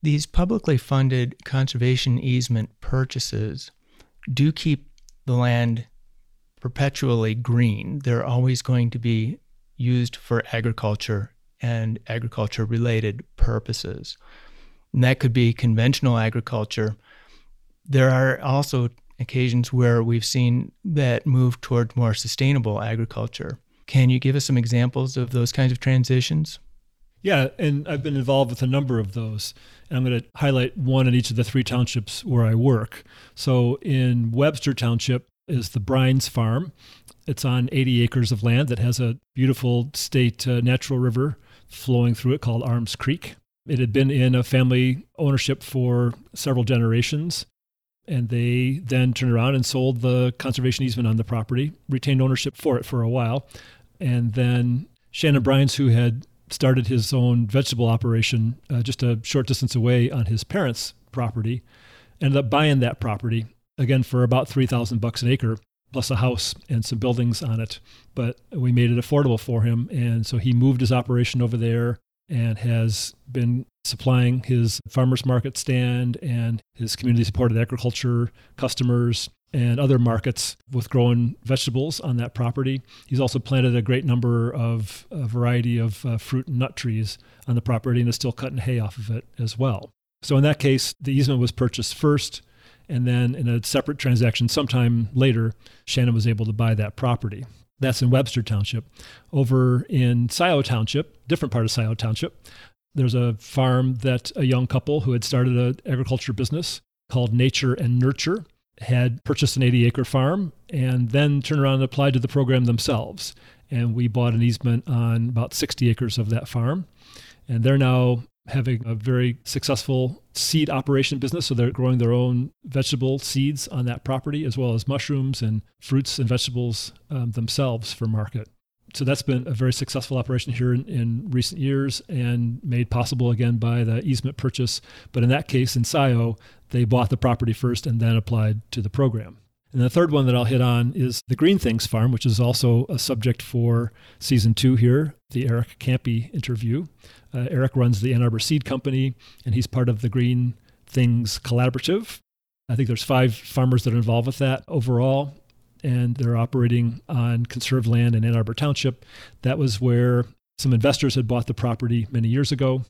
These publicly funded conservation easement purchases do keep the land perpetually green. They're always going to be used for agriculture and agriculture-related purposes. And that could be conventional agriculture. There are also occasions where we've seen that move toward more sustainable agriculture. Can you give us some examples of those kinds of transitions? Yeah, and I've been involved with a number of those. And I'm going to highlight one in each of the 3 townships where I work. So in Webster Township is the Brines Farm. It's on 80 acres of land that has a beautiful state natural river flowing through it called Arms Creek. It had been in a family ownership for several generations, and they then turned around and sold the conservation easement on the property, retained ownership for it for a while. And then Shannon Brines, who had started his own vegetable operation just a short distance away on his parents' property, ended up buying that property, again, for about $3,000 an acre, plus a house and some buildings on it. But we made it affordable for him, and so he moved his operation over there and has been supplying his farmers market stand and his community-supported agriculture customers and other markets with growing vegetables on that property. He's also planted a great number of a variety of fruit and nut trees on the property and is still cutting hay off of it as well. So in that case, the easement was purchased first, and then in a separate transaction sometime later, Shannon was able to buy that property. That's in Webster Township. Over in Scioto Township, different part of Scioto Township, there's a farm that a young couple who had started an agriculture business called Nature and Nurture had purchased an 80-acre farm and then turned around and applied to the program themselves. And we bought an easement on about 60 acres of that farm. And they're now having a very successful seed operation business. So they're growing their own vegetable seeds on that property, as well as mushrooms and fruits and vegetables themselves for market. So that's been a very successful operation here in recent years and made possible again by the easement purchase. But in that case, in Scioto, they bought the property first and then applied to the program. And the third one that I'll hit on is the Green Things Farm, which is also a subject for season 2 here, the Eric Campy interview. Eric runs the Ann Arbor Seed Company, and he's part of the Green Things Collaborative. I think there's 5 farmers that are involved with that overall, and they're operating on conserved land in Ann Arbor Township. That was where some investors had bought the property many years ago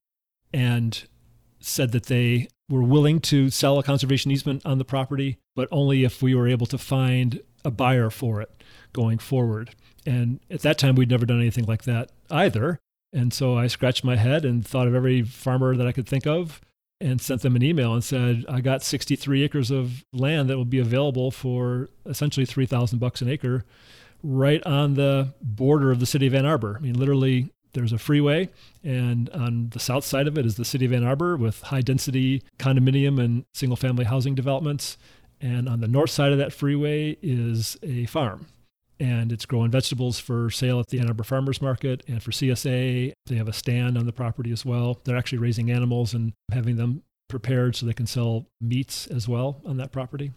and said that they were willing to sell a conservation easement on the property, but only if we were able to find a buyer for it going forward. And at that time, we'd never done anything like that either. And so I scratched my head and thought of every farmer that I could think of and sent them an email and said, I got 63 acres of land that will be available for essentially $3,000 an acre right on the border of the city of Ann Arbor. I mean, literally, there's a freeway, and on the south side of it is the city of Ann Arbor with high-density condominium and single-family housing developments. And on the north side of that freeway is a farm. And it's growing vegetables for sale at the Ann Arbor Farmers Market and for CSA. They have a stand on the property as well. They're actually raising animals and having them prepared so they can sell meats as well on that property.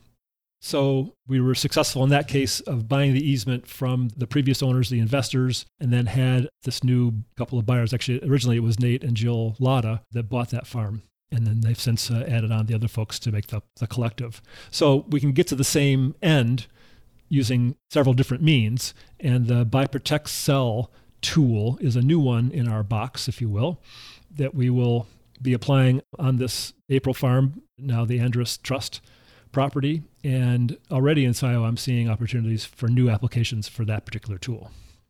So we were successful in that case of buying the easement from the previous owners, the investors, and then had this new couple of buyers. Actually, originally it was Nate and Jill Latta that bought that farm. And then they've since added on the other folks to make the collective. So we can get to the same end using several different means. And the Buy, Protect, Sell tool is a new one in our box, if you will, that we will be applying on this April farm, now the Andrus Trust property. And already in Scioto, I'm seeing opportunities for new applications for that particular tool.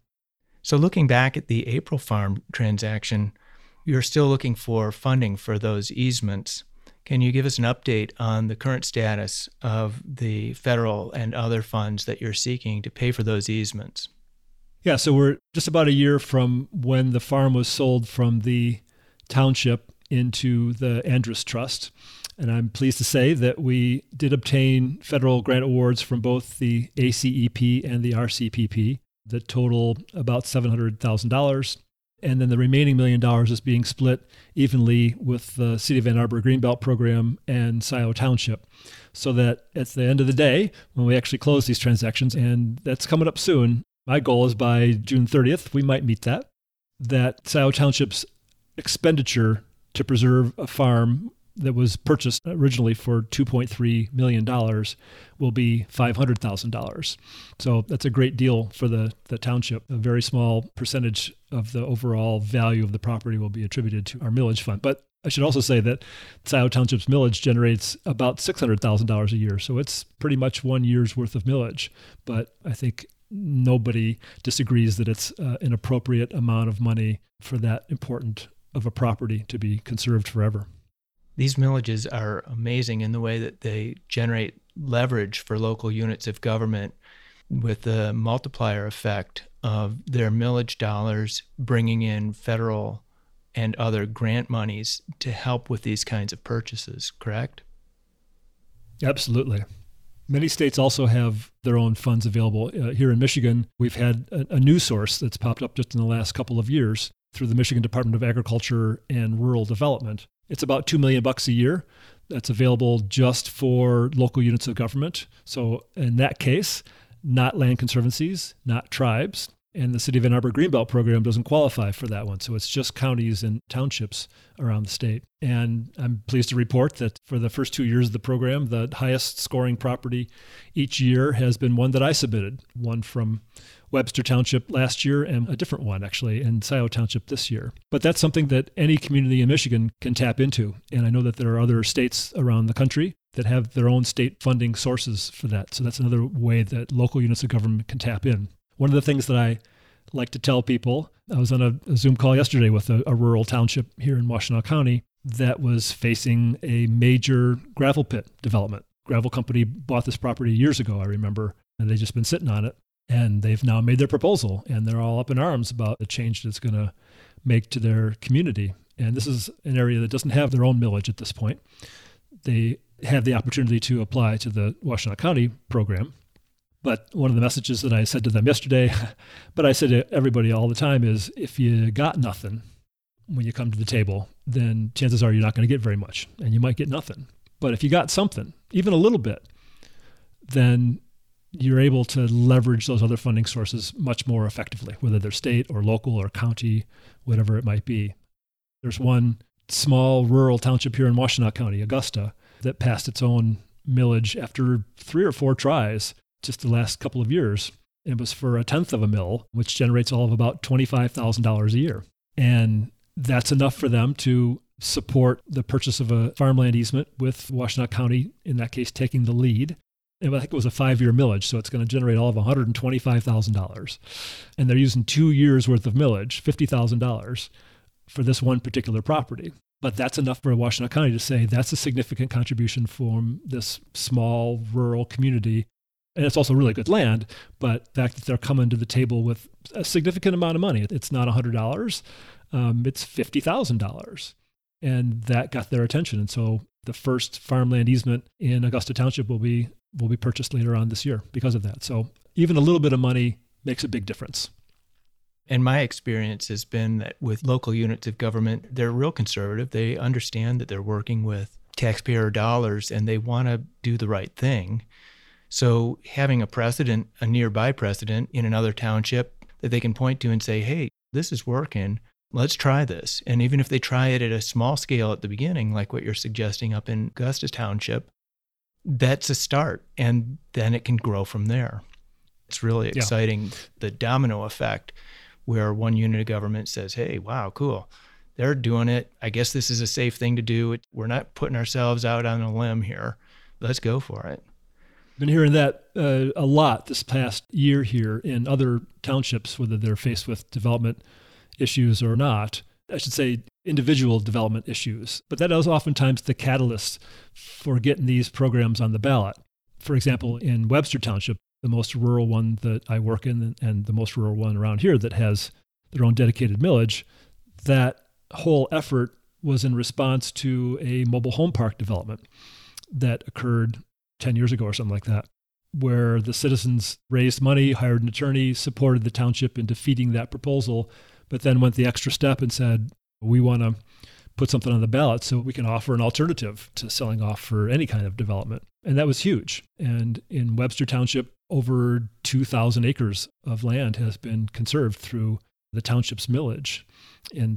So looking back at the April farm transaction, you're still looking for funding for those easements. Can you give us an update on the current status of the federal and other funds that you're seeking to pay for those easements? Yeah, so we're just about a year from when the farm was sold from the township into the Andrus Trust. And I'm pleased to say that we did obtain federal grant awards from both the ACEP and the RCPP that total about $700,000. And then the remaining $1 million is being split evenly with the City of Ann Arbor Greenbelt Program and Scioto Township. So that at the end of the day, when we actually close these transactions, and that's coming up soon, my goal is by June 30th, we might meet that Scioto Township's expenditure to preserve a farm that was purchased originally for $2.3 million will be $500,000. So that's a great deal for the township. A very small percentage of the overall value of the property will be attributed to our millage fund. But I should also say that Scioto Township's millage generates about $600,000 a year. So it's pretty much 1 year's worth of millage. But I think nobody disagrees that it's an appropriate amount of money for that important of a property to be conserved forever. These millages are amazing in the way that they generate leverage for local units of government with the multiplier effect of their millage dollars bringing in federal and other grant monies to help with these kinds of purchases, correct? Absolutely. Many states also have their own funds available. Here in Michigan, we've had a new source that's popped up just in the last couple of years through the Michigan Department of Agriculture and Rural Development. It's about $2 million a year. That's available just for local units of government. So in that case, not land conservancies, not tribes, and the City of Ann Arbor Greenbelt program doesn't qualify for that one. So it's just counties and townships around the state. And I'm pleased to report that for the first 2 years of the program, the highest scoring property each year has been one that I submitted, one from Webster Township last year and a different one actually in Scioto Township this year. But that's something that any community in Michigan can tap into. And I know that there are other states around the country that have their own state funding sources for that. So that's another way that local units of government can tap in. One of the things that I like to tell people, I was on a Zoom call yesterday with a rural township here in Washtenaw County that was facing a major gravel pit development. Gravel company bought this property years ago, I remember, and they've just been sitting on it. And they've now made their proposal, and they're all up in arms about the change that it's going to make to their community. And this is an area that doesn't have their own millage at this point. They have the opportunity to apply to the Washtenaw County program. But one of the messages that I said to them yesterday, but I said to everybody all the time is, if you got nothing when you come to the table, then chances are you're not going to get very much, and you might get nothing. But if you got something, even a little bit, then you're able to leverage those other funding sources much more effectively, whether they're state or local or county, whatever it might be. There's one small rural township here in Washtenaw County, Augusta, that passed its own millage after 3 or 4 tries just the last couple of years. It was for 1/10 of a mill, which generates all of about $25,000 a year. And that's enough for them to support the purchase of a farmland easement with Washtenaw County, in that case, taking the lead. And I think it was a 5-year millage, so it's going to generate all of $125,000. And they're using 2 years worth of millage, $50,000, for this one particular property. But that's enough for Washtenaw County to say that's a significant contribution from this small rural community. And it's also really good land, but the fact that they're coming to the table with a significant amount of money. It's not $100, it's $50,000. And that got their attention. And so the first farmland easement in Augusta Township will be purchased later on this year because of that. So even a little bit of money makes a big difference. And my experience has been that with local units of government, they're real conservative. They understand that they're working with taxpayer dollars and they want to do the right thing. So having a nearby precedent in another township that they can point to and say, hey, this is working, let's try this. And even if they try it at a small scale at the beginning, like what you're suggesting up in Augusta Township, that's a start. And then it can grow from there. It's really exciting, the domino effect, where one unit of government says, hey, wow, cool. They're doing it. I guess this is a safe thing to do. We're not putting ourselves out on a limb here. Let's go for it. Been hearing that a lot this past year here in other townships, whether they're faced with development issues or not. I should say individual development issues. But that is oftentimes the catalyst for getting these programs on the ballot. For example, in Webster Township, the most rural one that I work in and the most rural one around here that has their own dedicated millage, that whole effort was in response to a mobile home park development that occurred 10 years ago or something like that, where the citizens raised money, hired an attorney, supported the township in defeating that proposal, but then went the extra step and said, we want to put something on the ballot so we can offer an alternative to selling off for any kind of development. And that was huge. And in Webster Township, over 2,000 acres of land has been conserved through the township's millage in that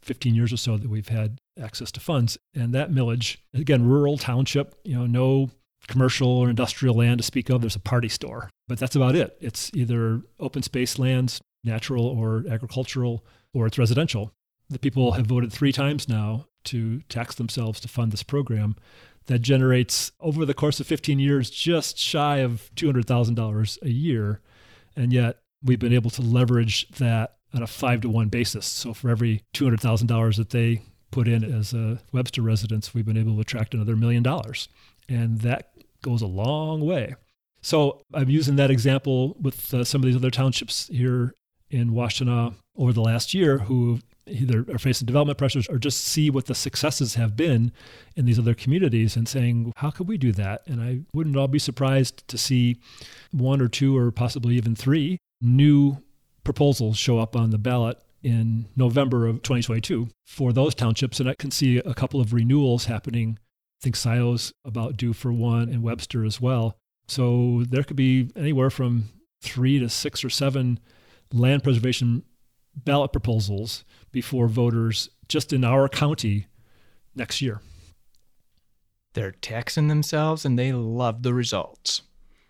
15 years or so that we've had access to funds. And that millage, again, rural township, no commercial or industrial land to speak of. There's a party store, but that's about it. It's either open space lands, natural or agricultural, or it's residential. The people have voted 3 times now to tax themselves to fund this program that generates, over the course of 15 years, just shy of $200,000 a year. And yet we've been able to leverage that on a 5-to-1 basis. So for every $200,000 that they put in as a Webster residents, we've been able to attract another $1 million. And that goes a long way. So I'm using that example with some of these other townships here in Washtenaw over the last year who either are facing development pressures or just see what the successes have been in these other communities and saying, how could we do that? And I wouldn't all be surprised to see 1 or 2 or possibly even 3 new proposals show up on the ballot in November of 2022 for those townships. And I can see a couple of renewals happening. I think Scio's about due for one, and Webster as well. So there could be anywhere from 3 to 6 or 7 land preservation ballot proposals before voters just in our county next year. They're taxing themselves and they love the results.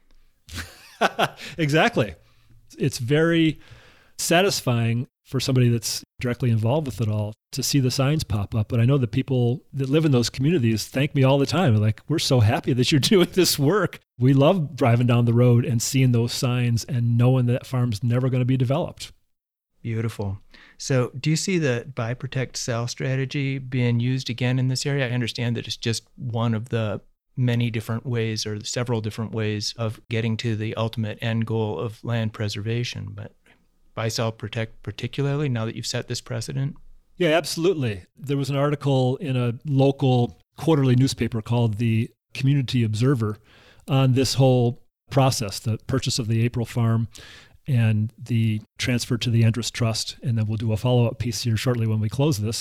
Exactly. It's very satisfying for somebody that's directly involved with it all to see the signs pop up. But I know the people that live in those communities thank me all the time. They're like, we're so happy that you're doing this work. We love driving down the road and seeing those signs and knowing that farm's never going to be developed. Beautiful. So do you see the buy, protect, sell strategy being used again in this area? I understand that it's just one of the many different ways or several different ways of getting to the ultimate end goal of land preservation, but buy, sell, protect particularly now that you've set this precedent? Yeah, absolutely. There was an article in a local quarterly newspaper called the Community Observer on this whole process, the purchase of the April farm and the transfer to the Andrus Trust. And then we'll do a follow-up piece here shortly when we close this.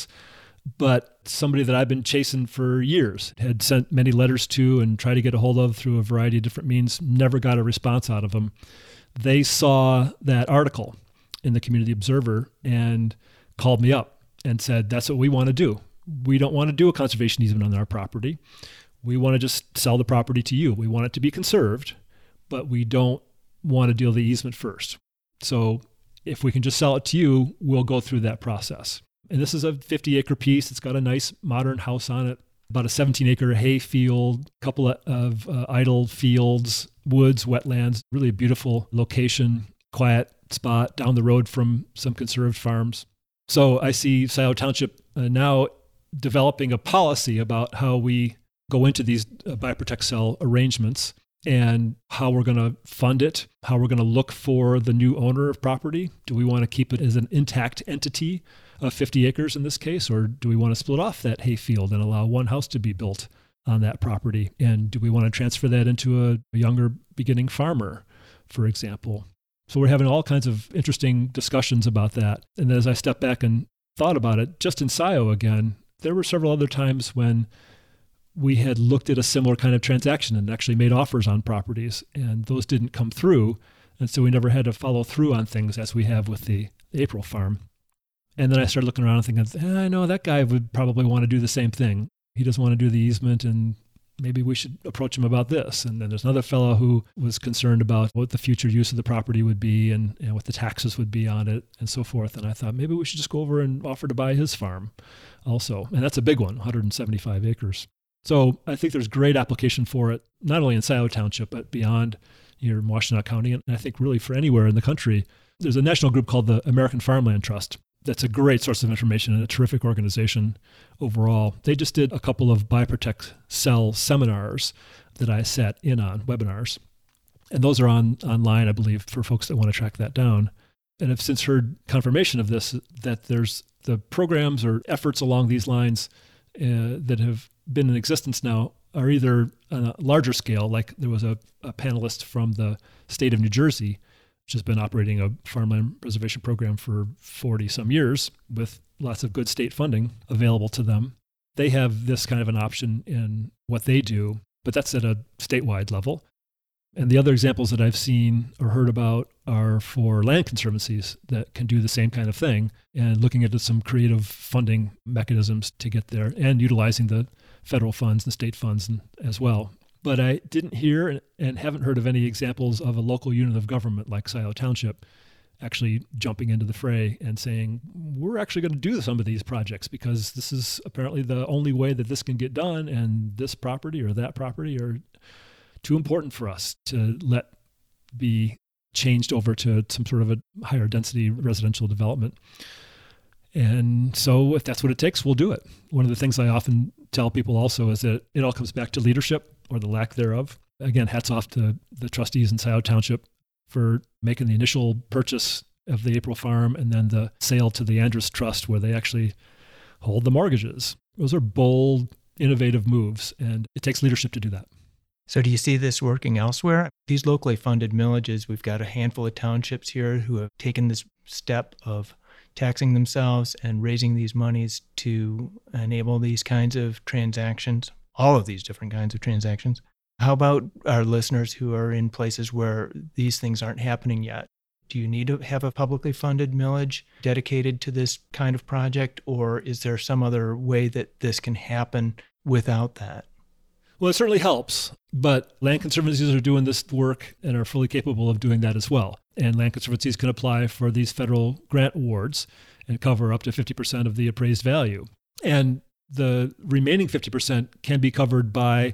But somebody that I've been chasing for years, had sent many letters to and tried to get a hold of through a variety of different means, never got a response out of them. They saw that article in the Community Observer and called me up and said, that's what we want to do. We don't want to do a conservation easement on our property. We want to just sell the property to you. We want it to be conserved, but we don't want to deal the easement first. So if we can just sell it to you, we'll go through that process. And this is a 50-acre piece. It's got a nice modern house on it, about a 17-acre hay field, a couple of idle fields, woods, wetlands, really a beautiful location, quiet spot down the road from some conserved farms. So I see Scio Township now developing a policy about how we go into these buy, protect, sell arrangements and how we're going to fund it, how we're going to look for the new owner of property. Do we want to keep it as an intact entity of 50 acres in this case, or do we want to split off that hay field and allow one house to be built on that property? And do we want to transfer that into a younger beginning farmer, for example? So we're having all kinds of interesting discussions about that. And as I stepped back and thought about it, just in Scio again, there were several other times when we had looked at a similar kind of transaction and actually made offers on properties, and those didn't come through. And so we never had to follow through on things as we have with the April farm. And then I started looking around and thinking, I know that guy would probably want to do the same thing. He doesn't want to do the easement, and maybe we should approach him about this. And then there's another fellow who was concerned about what the future use of the property would be and what the taxes would be on it and so forth. And I thought maybe we should just go over and offer to buy his farm also. And that's a big one, 175 acres. So I think there's great application for it, not only in Scio Township, but beyond here in Washtenaw County. And I think really for anywhere in the country. There's a national group called the American Farmland Trust. That's a great source of information and a terrific organization overall. They just did a couple of buy, protect, sell seminars that I sat in on, webinars. And those are online, I believe, for folks that want to track that down. And I've since heard confirmation of this, that there's the programs or efforts along these lines that have been in existence now are either on a larger scale, like there was a panelist from the state of New Jersey, which has been operating a farmland preservation program for 40 some years with lots of good state funding available to them. They have this kind of an option in what they do, but that's at a statewide level. And the other examples that I've seen or heard about are for land conservancies that can do the same kind of thing and looking into some creative funding mechanisms to get there and utilizing the federal funds and state funds as well. But I didn't hear and haven't heard of any examples of a local unit of government like Scioto Township actually jumping into the fray and saying, we're actually going to do some of these projects because this is apparently the only way that this can get done, and this property or that property are too important for us to let be changed over to some sort of a higher density residential development. And so if that's what it takes, we'll do it. One of the things I often tell people also is that it all comes back to leadership or the lack thereof. Again, hats off to the trustees in Scioto Township for making the initial purchase of the April farm and then the sale to the Andrus Trust where they actually hold the mortgages. Those are bold, innovative moves, and it takes leadership to do that. So do you see this working elsewhere? These locally funded millages, we've got a handful of townships here who have taken this step of taxing themselves and raising these monies to enable these kinds of transactions, all of these different kinds of transactions. How about our listeners who are in places where these things aren't happening yet? Do you need to have a publicly funded millage dedicated to this kind of project, or is there some other way that this can happen without that? Well, it certainly helps, but land conservancies are doing this work and are fully capable of doing that as well. And land conservancies can apply for these federal grant awards and cover up to 50% of the appraised value. And the remaining 50% can be covered by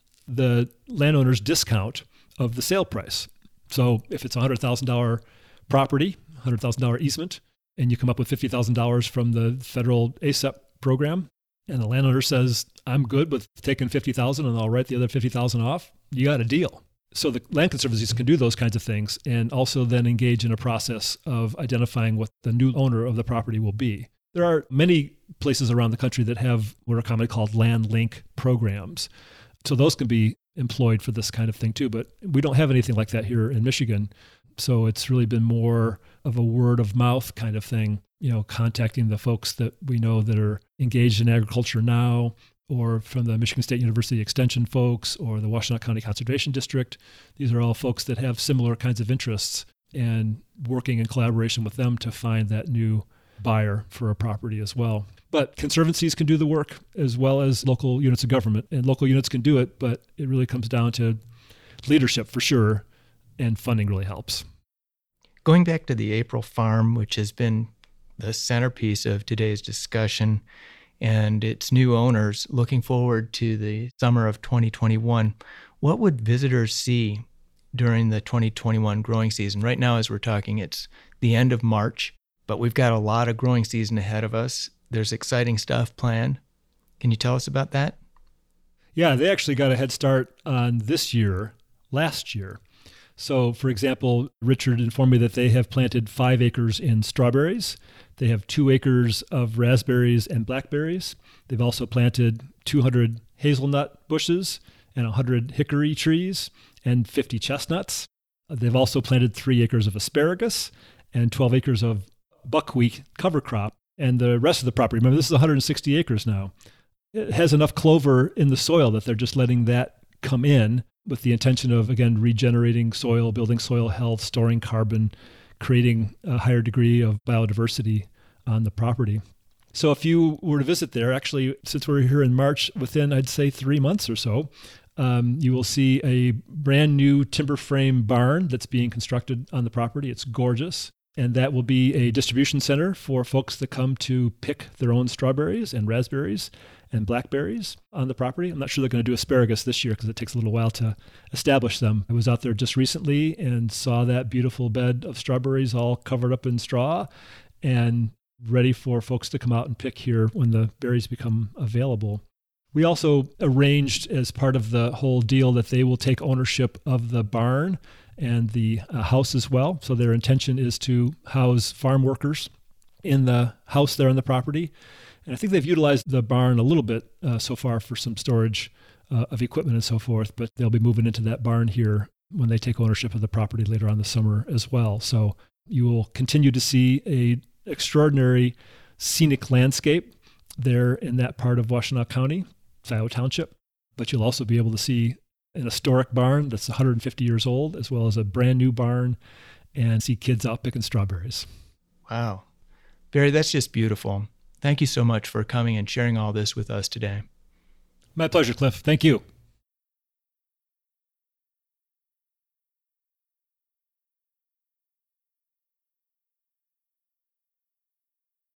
the landowner's discount of the sale price. So if it's a $100,000 property, $100,000 easement, and you come up with $50,000 from the federal ASEP program, and the landowner says, I'm good with taking $50,000 and I'll write the other $50,000 off, you got a deal. So the land conservancies can do those kinds of things and also then engage in a process of identifying what the new owner of the property will be. There are many places around the country that have what are commonly called land link programs. So those can be employed for this kind of thing too, but we don't have anything like that here in Michigan. So it's really been more of a word of mouth kind of thing, contacting the folks that we know that are engaged in agriculture now, or from the Michigan State University Extension folks, or the Washtenaw County Conservation District. These are all folks that have similar kinds of interests, and working in collaboration with them to find that new buyer for a property as well. But conservancies can do the work as well as local units of government, and local units can do it, but it really comes down to leadership for sure, and funding really helps. Going back to the April farm, which has been the centerpiece of today's discussion, and its new owners looking forward to the summer of 2021, what would visitors see during the 2021 growing season? Right now, as we're talking, it's the end of March, but we've got a lot of growing season ahead of us. There's exciting stuff planned. Can you tell us about that? Yeah, they actually got a head start on this year, last year. So, for example, Richard informed me that they have planted 5 acres in strawberries. They have 2 acres of raspberries and blackberries. They've also planted 200 hazelnut bushes and 100 hickory trees and 50 chestnuts. They've also planted 3 acres of asparagus and 12 acres of buckwheat cover crop. And the rest of the property, remember, this is 160 acres now. It has enough clover in the soil that they're just letting that come in with the intention of, again, regenerating soil, building soil health, storing carbon, creating a higher degree of biodiversity on the property. So if you were to visit there, actually, since we're here in March, within, I'd say, 3 months or so, you will see a brand new timber frame barn that's being constructed on the property. It's gorgeous. And that will be a distribution center for folks that come to pick their own strawberries and raspberries and blackberries on the property. I'm not sure they're going to do asparagus this year because it takes a little while to establish them. I was out there just recently and saw that beautiful bed of strawberries all covered up in straw and ready for folks to come out and pick here when the berries become available. We also arranged as part of the whole deal that they will take ownership of the barn and the house as well. So their intention is to house farm workers in the house there on the property. And I think they've utilized the barn a little bit so far for some storage of equipment and so forth, but they'll be moving into that barn here when they take ownership of the property later on this summer as well. So you will continue to see a extraordinary scenic landscape there in that part of Washtenaw County, Scioto Township, but you'll also be able to see an historic barn that's 150 years old, as well as a brand new barn, and see kids out picking strawberries. Wow. Barry, that's just beautiful. Thank you so much for coming and sharing all this with us today. My pleasure, Cliff. Thank you.